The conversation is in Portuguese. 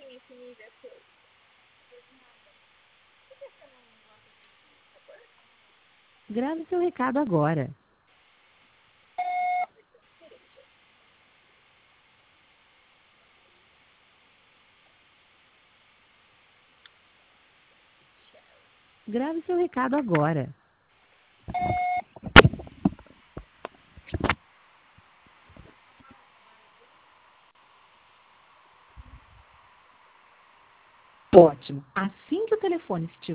Grave seu recado agora. Grave seu recado agora. Ótimo. Assim que o telefone estiver